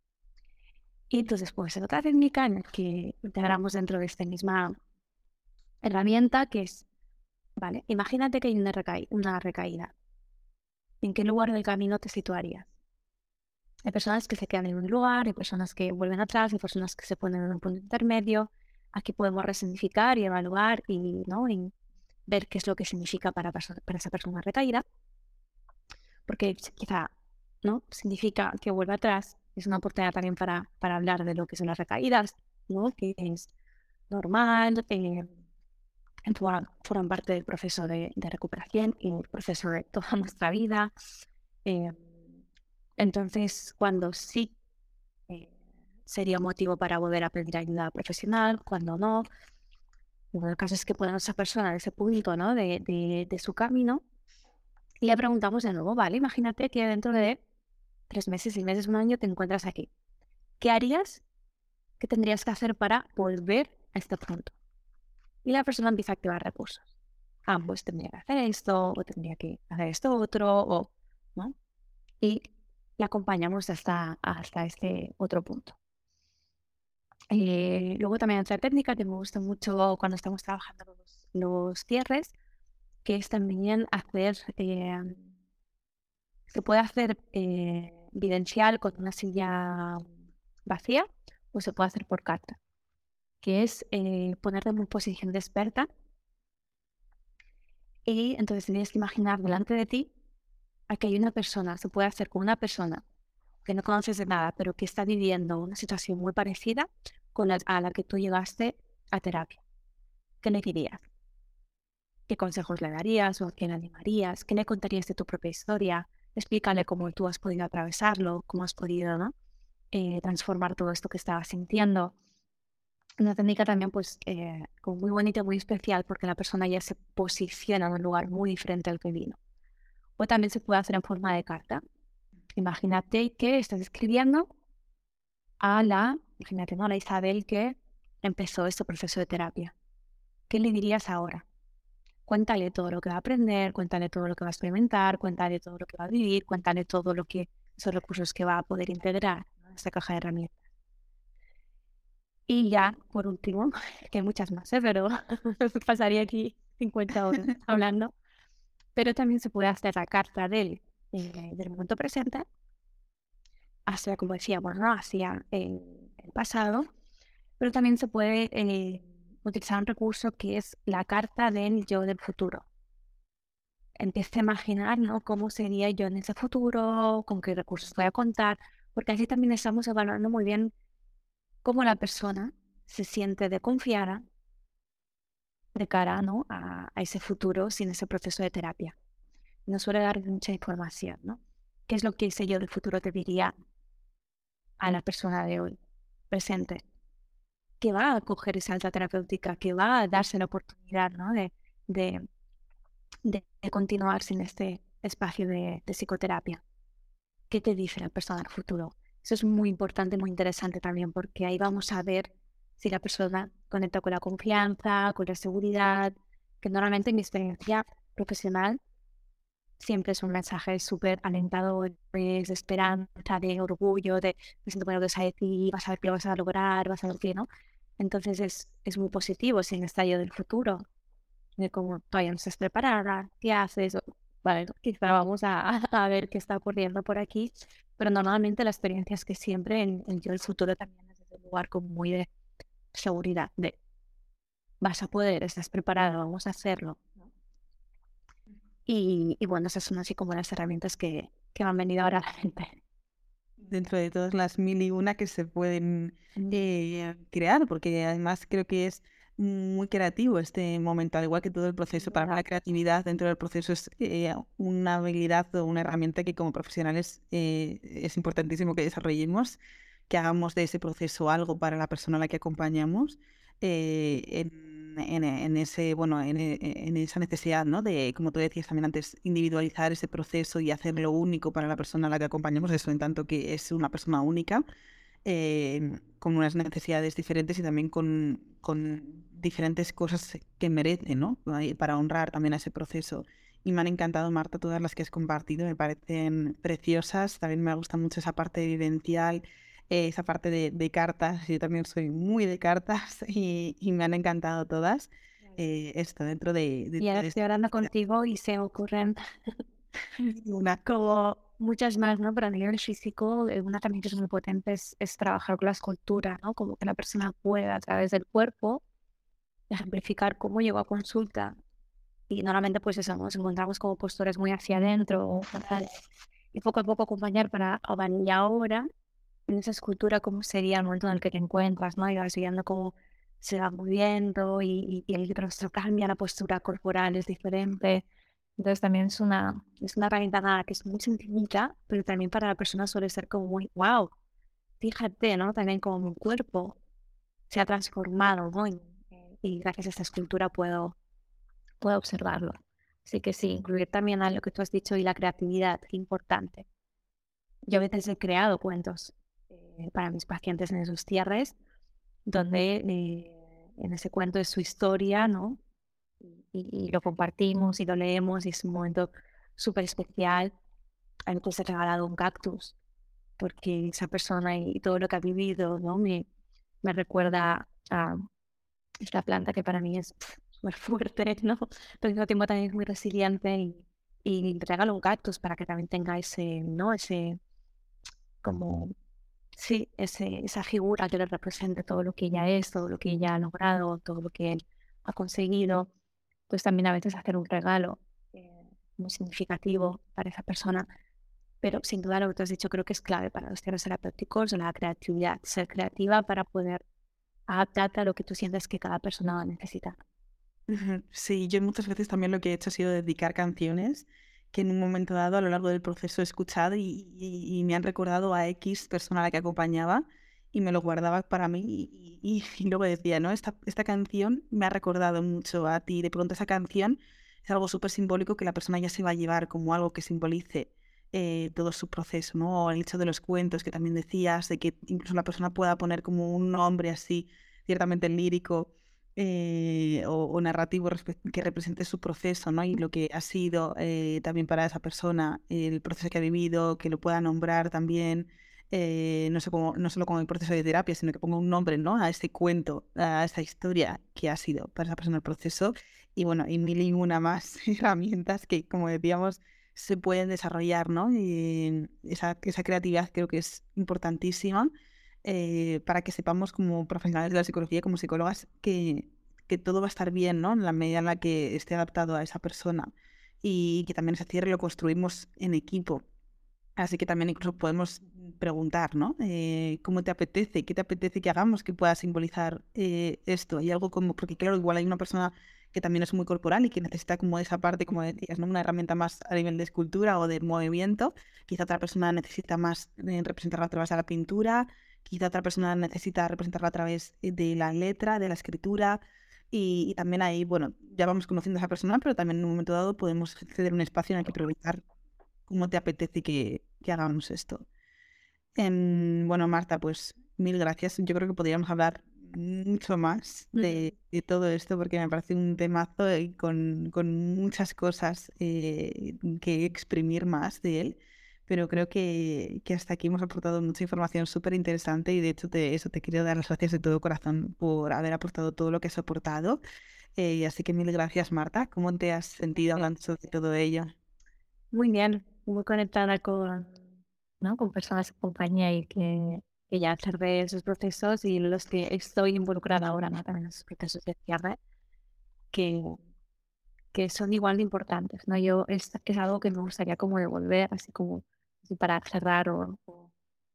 [SPEAKER 2] Y entonces, pues, en otra técnica en la que integramos dentro de esta misma herramienta, que es, vale, imagínate que hay una, recaí una recaída. ¿En qué lugar del camino te situarías? Hay personas que se quedan en un lugar, hay personas que vuelven atrás, hay personas que se ponen en un punto intermedio. Aquí podemos resignificar y evaluar y, ¿no? y ver qué es lo que significa para, para esa persona recaída, porque quizá ¿no? significa que vuelve atrás. Es una oportunidad también para, para hablar de lo que son las recaídas, ¿no? Que es normal, eh, forman, forman parte del proceso de, de recuperación y el proceso de toda nuestra vida. Eh, entonces, cuando sí eh, sería un motivo para volver a pedir ayuda profesional, cuando no. En el caso es que pueda esa persona en ese punto, ¿no? de, de, de su camino y le preguntamos de nuevo, vale, imagínate que dentro de tres meses, seis meses, un año te encuentras aquí. ¿Qué harías? ¿Qué tendrías que hacer para volver a este punto? Y la persona empieza a activar recursos. Ah, pues tendría que hacer esto, o tendría que hacer esto otro, o, ¿no? Y la acompañamos hasta, hasta este otro punto. Eh, luego también otra técnica que me gusta mucho cuando estamos trabajando los, los cierres, que es también hacer, eh, se puede hacer eh, vivencial con una silla vacía o se puede hacer por carta, que es eh, ponerte en posición de experta y entonces tienes que imaginar delante de ti a que hay una persona, se puede hacer con una persona que no conoces de nada, pero que está viviendo una situación muy parecida con la, a la que tú llegaste a terapia. ¿Qué le dirías? ¿Qué consejos le darías o a quién animarías? ¿Qué le contarías de tu propia historia? Explícale cómo tú has podido atravesarlo, cómo has podido, ¿no? eh, transformar todo esto que estabas sintiendo. Una técnica también, pues, eh, como muy bonita, muy especial, porque la persona ya se posiciona en un lugar muy diferente al que vino. O también se puede hacer en forma de carta. Imagínate que estás escribiendo a la, imagínate, ¿no? A la Isabel que empezó este proceso de terapia. ¿Qué le dirías ahora? Cuéntale todo lo que va a aprender, cuéntale todo lo que va a experimentar, cuéntale todo lo que va a vivir, cuéntale todo lo que, esos recursos que va a poder integrar en esta caja de herramientas. Y ya, por último, que hay muchas más, ¿eh? Pero pasaría aquí cincuenta horas hablando, pero también se puede hacer la carta del, eh, del momento presente, hacia, como decíamos, ¿no? Hacia el, el pasado, pero también se puede eh, utilizar un recurso que es la carta del yo del futuro. Empieza a imaginar, ¿no? Cómo sería yo en ese futuro, con qué recursos voy a contar, porque así también estamos evaluando muy bien cómo la persona se siente de confiada de cara, ¿no? a, a ese futuro sin ese proceso de terapia. Nos suele dar mucha información, ¿no? ¿Qué es lo que ese yo del futuro te diría a la persona de hoy, presente? Que va a coger esa alta terapéutica, que va a darse la oportunidad, ¿no? de, de, de, de continuar sin este espacio de, de psicoterapia. ¿Qué te dice la persona del futuro? Eso es muy importante, muy interesante también, porque ahí vamos a ver si la persona conecta con la confianza, con la seguridad, que normalmente en mi experiencia profesional siempre es un mensaje súper alentador, pues, de esperanza, de orgullo, de me siento muy orgullosa de ti, vas a ver que lo vas a lograr, vas a ver que, ¿no? Entonces es, es muy positivo sin estallo del futuro, de cómo todavía no estás preparada, qué haces, o- vale, quizá vamos a, a ver qué está ocurriendo por aquí, pero normalmente la experiencia es que siempre en, en yo el futuro también es desde un lugar como muy de seguridad, de vas a poder, estás preparado, vamos a hacerlo, ¿no? Y, y bueno, esas son así como las herramientas que, que me han venido ahora a la mente.
[SPEAKER 1] Dentro de todas las mil y una que se pueden eh, crear, porque además creo que es muy creativo este momento, al igual que todo el proceso. Para mí la creatividad dentro del proceso es eh, una habilidad o una herramienta que como profesionales eh, es importantísimo que desarrollemos, que hagamos de ese proceso algo para la persona a la que acompañamos. eh, en, en- en ese, bueno, en, e- en esa necesidad, ¿no? De, como tú decías también antes, individualizar ese proceso y hacerlo único para la persona a la que acompañamos, eso en tanto que es una persona única, eh, con unas necesidades diferentes y también con, con diferentes cosas que merece, ¿no? Ahí, para honrar también a ese proceso. Y me han encantado, Marta, todas las que has compartido, me parecen preciosas. También me gusta mucho esa parte vivencial, eh, esa parte de, de cartas. Yo también soy muy de cartas y, y me han encantado todas. Eh, esto dentro de, de
[SPEAKER 2] Y ahora
[SPEAKER 1] todo
[SPEAKER 2] estoy
[SPEAKER 1] esto.
[SPEAKER 2] hablando contigo y se me ocurren
[SPEAKER 1] Una,
[SPEAKER 2] como muchas más, ¿no? Pero a nivel físico, eh, una también que es muy potente es, es trabajar con la escultura, ¿no? Como que la persona pueda a través del cuerpo ejemplificar cómo llegó a consulta. Y normalmente pues eso, nos encontramos como postures muy hacia adentro o frontales. Y poco a poco acompañar para, ah, vale, y ahora en esa escultura cómo sería el momento en el que te encuentras, ¿no? Y vas viendo cómo se va moviendo y, y, y el rostro cambia, la postura corporal es diferente. Entonces también es una, es una herramienta nada que es muy sencillita, pero también para la persona suele ser como muy, wow, fíjate, ¿no? También como mi cuerpo se ha transformado, ¿no? Y, y gracias a esta escultura puedo, puedo observarlo. Así que sí, incluir también a lo que tú has dicho y la creatividad, qué importante. Yo a veces he creado cuentos eh, para mis pacientes en esos cierres, donde eh, en ese cuento es su historia, ¿no? Y, y lo compartimos y lo leemos y es un momento súper especial. A mí pues he regalado un cactus porque esa persona y todo lo que ha vivido, ¿no? Me, me recuerda a esta planta que para mí es pf, súper fuerte, ¿no? Pero al mismo tiempo también es muy resiliente y, y le regalo un cactus para que también tenga ese, ¿no? Ese, como, sí, ese, esa figura que le represente todo lo que ella es, todo lo que ella ha logrado, todo lo que él ha conseguido. Pues también a veces hacer un regalo eh, muy significativo para esa persona. Pero sin duda lo que tú has dicho creo que es clave para los cierres terapéuticos, la creatividad, ser creativa para poder adaptarte a lo que tú sientes que cada persona va a necesitar.
[SPEAKER 1] ujú. Sí, yo muchas veces también lo que he hecho ha sido dedicar canciones que en un momento dado a lo largo del proceso he escuchado y, y- y me han recordado a X persona a la que acompañaba y me lo guardaba para mí y, y, y luego decía, ¿no? Esta, esta canción me ha recordado mucho a ti. De pronto esa canción es algo súper simbólico que la persona ya se va a llevar como algo que simbolice eh, todo su proceso, ¿no? O el hecho de los cuentos que también decías, de que incluso la persona pueda poner como un nombre así, ciertamente lírico eh, o, o narrativo que represente su proceso, ¿no? Y lo que ha sido eh, también para esa persona, el proceso que ha vivido, que lo pueda nombrar también, eh, no, sé cómo, no solo con el proceso de terapia, sino que ponga un nombre, ¿no? A ese cuento, a esa historia que ha sido para esa persona el proceso. Y bueno, y mil y una más herramientas que, como decíamos, se pueden desarrollar, ¿no? Y esa, esa creatividad creo que es importantísima eh, para que sepamos como profesionales de la psicología, como psicólogas, que, que todo va a estar bien, ¿no? En la medida en la que esté adaptado a esa persona y que también ese cierre lo construimos en equipo. Así que también incluso podemos preguntar, ¿no? Eh, ¿cómo te apetece? ¿Qué te apetece que hagamos que pueda simbolizar eh, esto? Hay algo como, porque claro, igual hay una persona que también es muy corporal y que necesita como esa parte, como decías, ¿no? Una herramienta más a nivel de escultura o de movimiento. Quizá otra persona necesita más eh, representarla a través de la pintura. Quizá otra persona necesita representarla a través de la letra, de la escritura. Y, y también ahí, bueno, ya vamos conociendo a esa persona, pero también en un momento dado podemos ceder un espacio en el que preguntar cómo te apetece que, que hagamos esto. Em, bueno, Marta, pues mil gracias. Yo creo que podríamos hablar mucho más de, de todo esto porque me parece un temazo y con, con muchas cosas eh, que exprimir más de él. Pero creo que, que hasta aquí hemos aportado mucha información súper interesante y de hecho te, eso te quiero dar las gracias de todo corazón por haber aportado todo lo que has aportado. Eh, así que mil gracias, Marta. ¿Cómo te has sentido hablando sobre todo ello?
[SPEAKER 2] Muy bien, muy conectada con, ¿no? con personas de compañía y que, que ya cerré esos procesos y los que estoy involucrada ahora, ¿no? También en esos procesos de cierre, que, que son igual de importantes, ¿no? Yo es, es algo que me gustaría como devolver, así como así para cerrar o, o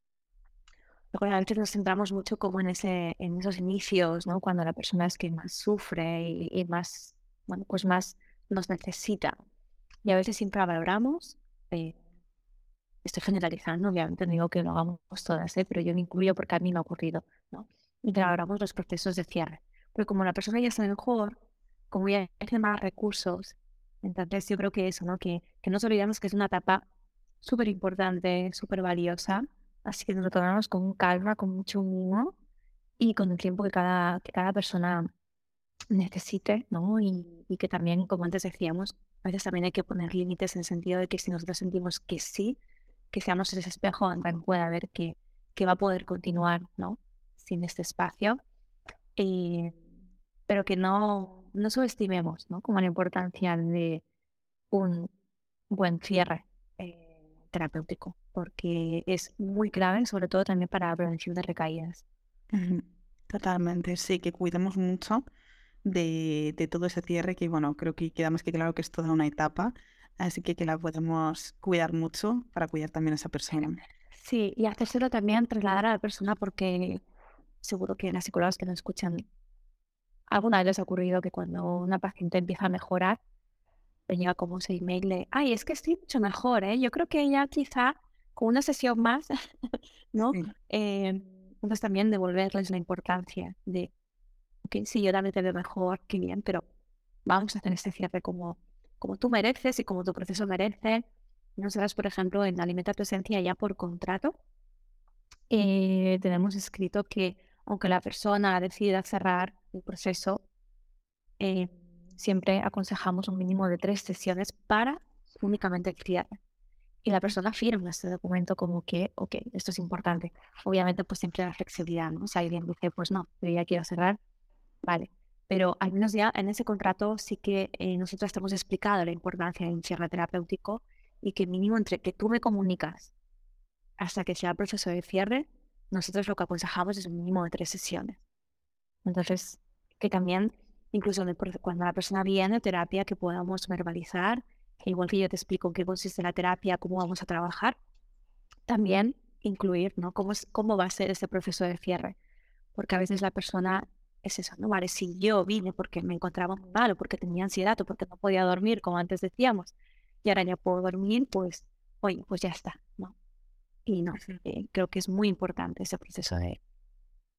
[SPEAKER 2] luego a veces nos centramos mucho como en ese, en esos inicios, ¿no? Cuando la persona es que más sufre y, y más, bueno, pues más nos necesita. Y a veces infravaloramos, eh, estoy generalizando, obviamente no digo que lo hagamos todas, ¿eh? Pero yo me incluyo porque a mí me ha ocurrido, ¿no? Infravaloramos los procesos de cierre. Porque como la persona ya está mejor, como ya tiene más recursos, entonces yo creo que eso, ¿no? Que, que no nos olvidemos que es una etapa súper importante, súper valiosa, así que nos lo tomamos con calma, con mucho mimo y con el tiempo que cada, que cada persona necesite, ¿no? Y, y que también, como antes decíamos, a veces también hay que poner límites en el sentido de que si nosotros sentimos que sí, que seamos ese espejo donde pueda ver que, que va a poder continuar, ¿no? Sin este espacio. Y, pero que no, no subestimemos, ¿no? Como la importancia de un buen cierre eh, terapéutico, porque es muy clave, sobre todo también para la prevención de recaídas.
[SPEAKER 1] Ujú. Totalmente, sí, que cuidemos mucho de, de todo ese cierre, que bueno, creo que queda más que claro que es toda una etapa, así que que la podemos cuidar mucho para cuidar también a esa persona.
[SPEAKER 2] Sí, y hacérselo también trasladar a la persona porque seguro que las psicólogas que nos escuchan, alguna vez les ha ocurrido que cuando una paciente empieza a mejorar, le llega como ese email de, ay, es que estoy mucho mejor, ¿eh? Yo creo que ya quizá con una sesión más, ¿no?
[SPEAKER 1] Sí.
[SPEAKER 2] Eh, entonces también devolverles la importancia de, ok, sí, yo también te veo mejor, qué bien, pero vamos a hacer este cierre como, como tú mereces y como tu proceso merece. Nosotras, por ejemplo, en Alimenta tu Esencia ya por contrato, eh, tenemos escrito que aunque la persona decida cerrar el proceso, eh, siempre aconsejamos un mínimo de tres sesiones para únicamente el cierre. Y la persona firma este documento como que, ok, esto es importante. Obviamente, pues siempre la flexibilidad, ¿no? Si alguien dice, pues no, yo ya quiero cerrar, vale. Pero al menos ya en ese contrato sí que eh, nosotros te hemos explicado la importancia de un cierre terapéutico y que mínimo entre que tú me comunicas hasta que sea el proceso de cierre, nosotros lo que aconsejamos es un mínimo de tres sesiones. Entonces, que también, incluso en el proce- cuando la persona viene a terapia, que podamos verbalizar, que igual que yo te explico en qué consiste la terapia, cómo vamos a trabajar, también incluir, ¿no? Cómo, es, cómo va a ser ese proceso de cierre. Porque a veces la persona es eso, ¿no? Vale, si yo vine porque me encontraba muy mal o porque tenía ansiedad o porque no podía dormir, como antes decíamos, y ahora ya puedo dormir, pues, oye, pues ya está, ¿no? Y no,
[SPEAKER 1] Ujú.
[SPEAKER 2] eh, creo que es muy importante ese proceso de,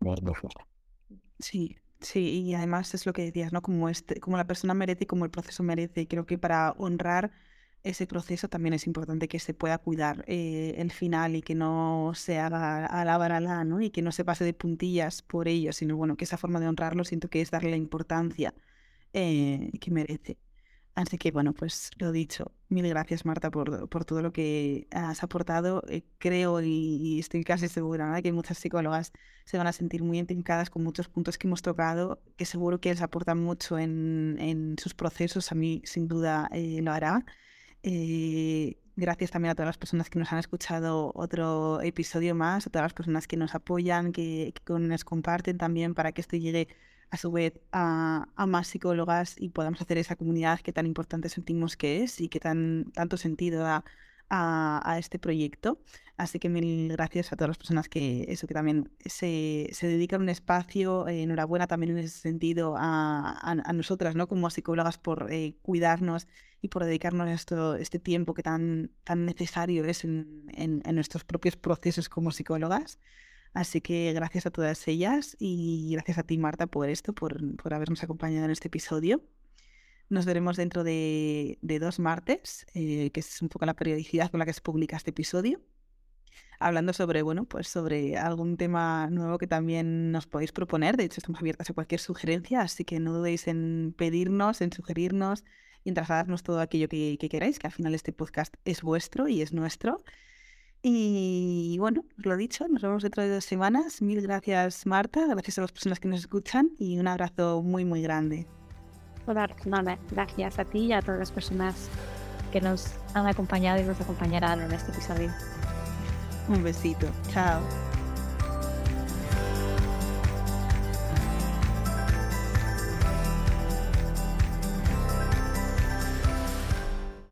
[SPEAKER 2] de, de fuera.
[SPEAKER 1] Sí, sí, y además es lo que decías, ¿no? Como este, como la persona merece y como el proceso merece. Y creo que para honrar ese proceso también es importante que se pueda cuidar eh, el final y que no se haga a la barala, ¿no? Y que no se pase de puntillas por ello, sino bueno, que esa forma de honrarlo siento que es darle la importancia eh, que merece. Así que bueno, pues lo dicho, mil gracias Marta por, por todo lo que has aportado. Eh, creo y, y estoy casi segura, ¿no?, que muchas psicólogas se van a sentir muy identificadas con muchos puntos que hemos tocado, que seguro que les aportan mucho en, en sus procesos. A mí sin duda eh, lo hará. Eh, gracias también a todas las personas que nos han escuchado otro episodio más, a todas las personas que nos apoyan, que, que nos comparten también para que esto llegue a su vez a, a más psicólogas y podamos hacer esa comunidad que tan importante sentimos que es y que tan, tanto sentido da a, a este proyecto. Así que mil gracias a todas las personas que eso que también se, se dedican un espacio. Eh, enhorabuena también en ese sentido a, a, a nosotras, ¿no?, como psicólogas por eh, cuidarnos y por dedicarnos a esto, este tiempo que tan, tan necesario es en, en, en nuestros propios procesos como psicólogas. Así que gracias a todas ellas y gracias a ti, Marta, por esto, por, por habernos acompañado en este episodio. Nos veremos dentro de, de dos martes, eh, que es un poco la periodicidad con la que se publica este episodio, hablando sobre, bueno, pues sobre algún tema nuevo que también nos podéis proponer. De hecho, estamos abiertas a cualquier sugerencia, así que no dudéis en pedirnos, en sugerirnos y en trasladarnos todo aquello que, que queráis, que al final este podcast es vuestro y es nuestro. Y bueno, os lo dicho, nos vemos dentro de dos semanas. Mil gracias, Marta, gracias a las personas que nos escuchan y un abrazo muy, muy grande.
[SPEAKER 2] Claro, nada, gracias a ti y a todas las personas que nos han acompañado y nos acompañarán en este episodio.
[SPEAKER 1] Un besito, chao.